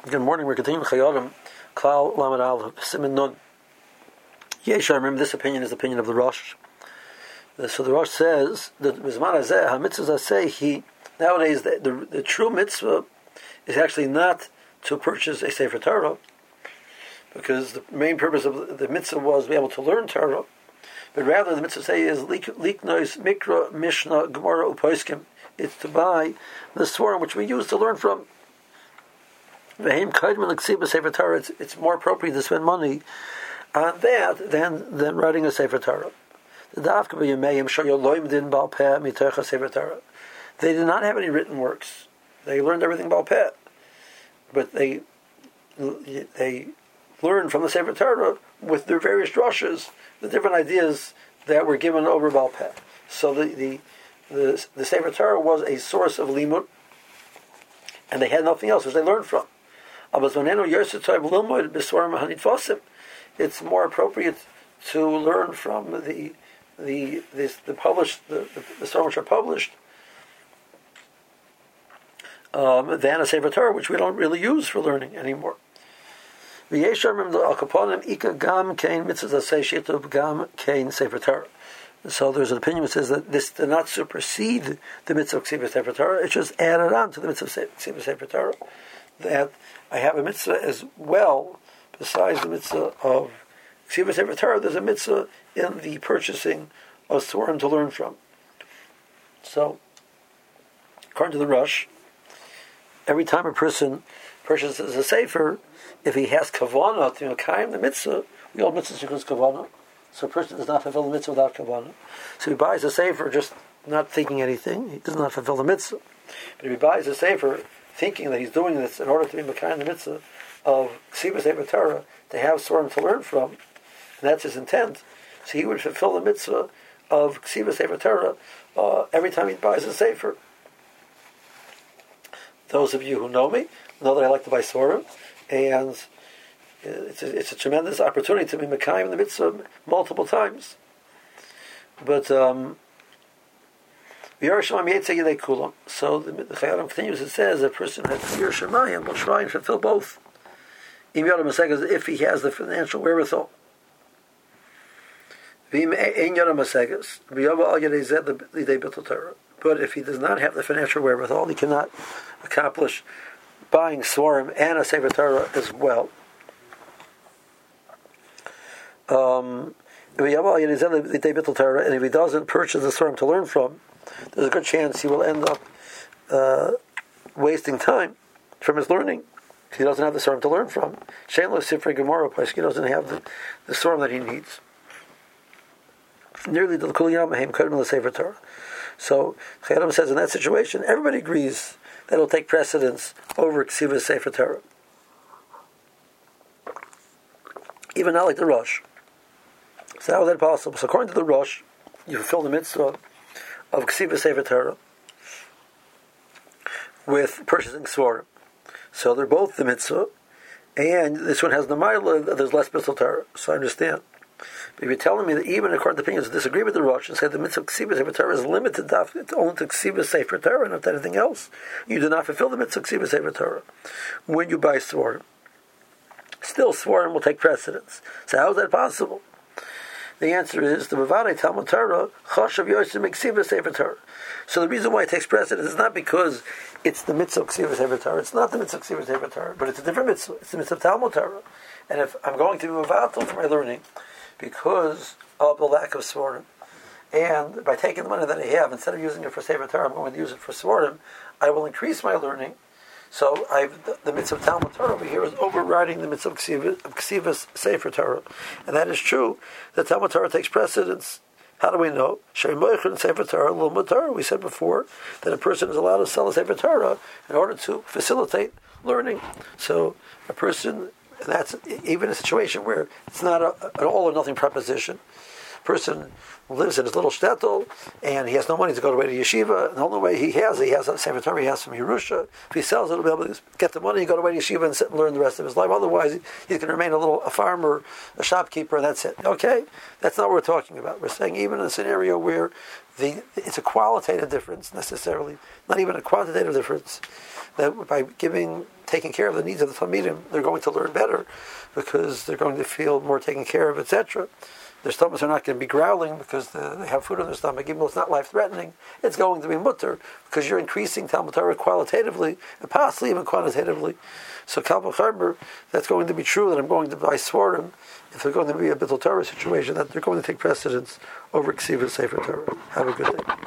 Good morning. We're continuing Chayodim, Klal Lamed Aleph, Siman Nun. Yesh, I remember this opinion is the opinion of the Rosh. So the Rosh says that Bizman Hazeh HaMitzvah Zaseh, nowadays the true mitzvah is actually not to purchase a Sefer Torah, because the main purpose of the mitzvah was to be able to learn Torah, but rather the mitzvah say is Liknois Mikra Mishnah Gemara Upoiskim. It's to buy the Swarm which we use to learn from. It's more appropriate to spend money on that than writing a Sefer Torah. They did not have any written works. They learned everything Baal Peh, but they learned from the Sefer Torah with their various drushes, the different ideas that were given over Baal Peh. So the Sefer Torah was a source of limud, and they had nothing else which they learned from. It's more appropriate to learn from the published the Swarm which are published than a Sefer Torah, which we don't really use for learning anymore. So there's an opinion which says that this did not supersede the mitzvah of Ksivas Sefer Torah; it just added on to the mitzvah of Ksivas Sefer Torah. That I have a mitzvah as well, besides the mitzvah of Ksivas Sefer Torah, there's a mitzvah in the purchasing of Swarm to learn from. So, according to the Rosh, every time a person purchases a Sefer, if he has kavanah to mekayim the mitzvah, we all mitzvahs because kavanah. So a person does not fulfill the mitzvah without kavanah. So he buys a Sefer just not thinking anything, he does not fulfill the mitzvah. But if he buys a Sefer thinking that he's doing this in order to be mekayim the mitzvah of Ksivas Sefer Torah, to have Swarm to learn from, and that's his intent, so he would fulfill the mitzvah of Ksivas Sefer Torah every time he buys a Sefer. Those of you who know me know that I like to buy Swarm, and it's a tremendous opportunity to be mekayim the mitzvah multiple times. But so the Chayyim continues, it says a person has Yir Shemayim will try and fulfill both. If he has the financial wherewithal. But if he does not have the financial wherewithal, he cannot accomplish buying Swarm and a Sefer Torah as well. And if he doesn't purchase the Swarm to learn from, there's a good chance he will end up wasting time from his learning. He doesn't have the Swarm to learn from. Shein Sifrei Gemara, he doesn't have the Swarm that he needs. Nearly the Kol Yom Heim Kodem LeSefer Torah. So Chayyim says in that situation, everybody agrees that it'll take precedence over Ksivas Sefer Torah. Even not like the Rosh. So how is that possible? So according to the Rosh, you fulfill the mitzvah of Ksivas Sefer Torah with purchasing Swarm. So they're both the mitzvah, and this one has the ma'ila, there's less mitzvah Torah. So I understand. But if you're telling me that even according to opinions that disagree with the Rosh and say the mitzvah of Ksivas Sefer Torah is limited only to Ksivas Sefer Torah, not to anything else, you do not fulfill the mitzvah of Ksivas Sefer Torah when you buy Swarm. Still, Swarm will take precedence. So how is that possible? The answer is the Mavadei Talmud Torah Chashav Yosem Ksivas Sefer Torah. So the reason why it takes precedence is not because it's the mitzvah of Ksivas Sefer Torah. It's not the mitzvah of Ksivas Sefer Torah, but it's a different mitzvah. It's the mitzvah of Talmud Torah. And if I'm going to be Mavatal for my learning because of the lack of Swarm, and by taking the money that I have, instead of using it for Sefer Torah, I'm going to use it for Swarm, I will increase my learning. So the mitzvah of Talmud Torah over here is overriding the mitzvah of Ksivas Sefer Torah. And that is true, that Talmud Torah takes precedence. How do we know? Sefer Torah, we said before that a person is allowed to sell a Sefer Torah in order to facilitate learning. So a person, and that's even a situation where it's not an all or nothing proposition, person lives in his little shtetl and he has no money to go away to yeshiva, and the only way he has a Sefer Torah he has from Yerusha. If he sells it, he'll be able to get the money and go away to yeshiva and sit and learn the rest of his life. Otherwise, he's going to remain a farmer, a shopkeeper, and that's it. Okay? That's not what we're talking about. We're saying even in a scenario where it's a qualitative difference necessarily, not even a quantitative difference, that by taking care of the needs of the Talmidim, they're going to learn better because they're going to feel more taken care of, etc. Their stomachs are not going to be growling because they have food in their stomach. Even though it's not life-threatening, it's going to be mutter because you're increasing Talmud Torah qualitatively and possibly even quantitatively. So Kal V'Chomer, that's going to be true that I'm going to buy Svarim if there's going to be a Bittul Torah situation, that they're going to take precedence over Ksiva Sefer Torah. Have a good day.